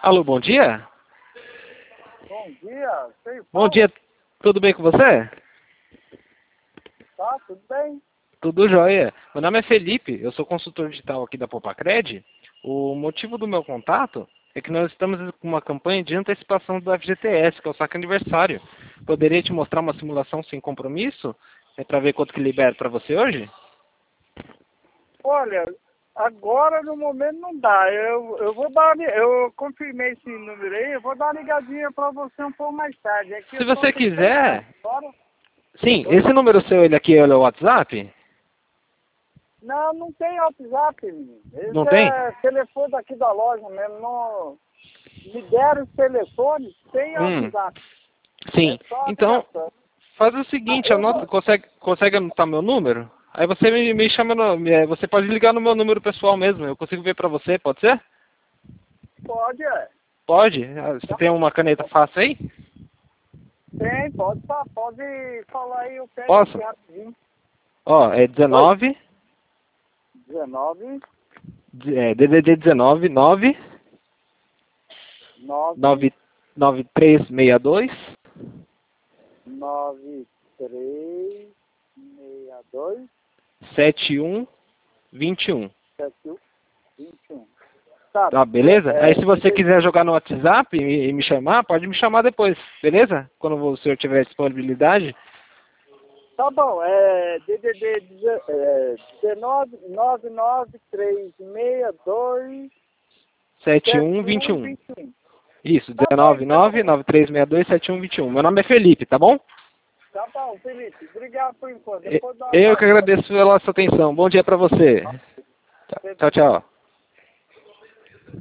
Alô, bom dia? Bom dia, quem Bom fala? dia, tudo bem com você? Tá, tudo bem? Tudo jóia. Meu nome é Felipe, eu sou consultor digital aqui da Popacred. O motivo do meu contato é que nós estamos com uma campanha de antecipação do FGTS, que é o saque aniversário. Poderia te mostrar uma simulação sem compromisso? É para ver quanto que libera para você hoje? Olha, agora no momento não dá. Eu vou dar, eu confirmei esse número aí, eu vou dar uma ligadinha pra você um pouco mais tarde. É que Se eu tô você aqui sem casa quiser... agora. Sim, Oi? esse número seu, ele aqui, ele é o WhatsApp? Não, não tem WhatsApp, menino. Não Esse tem? é telefone daqui da loja mesmo. Não, me deram os telefones sem Hum, WhatsApp. É sim. só a Então, ligação. faz o Ah, seguinte, eu anota, vou. consegue anotar meu número? Aí você me chama, você pode ligar no meu número pessoal mesmo, eu consigo ver pra você, pode ser? Pode, é. Pode? Ah, você tem uma caneta fácil aí? Tem, pode falar aí, eu pego aqui Posso? rapidinho. Ó, é Oi? 19, 19 DDD 19, 9, 9 9, 9362, 93 62 7121. 71 21. Tá, Tá, beleza? Aí se você DDD, quiser jogar no WhatsApp e me chamar, pode me chamar depois, beleza? Quando o senhor tiver disponibilidade. tá bom, DDD 19 99362 7121. 7121. Isso, Tá bom, 19 9 então. 9362 7121. Meu nome é Felipe, tá bom? Tá bom, Felipe. Obrigado por enquanto. Depois dá uma Eu que passada. agradeço pela sua atenção. Bom dia pra você. Tchau, tchau.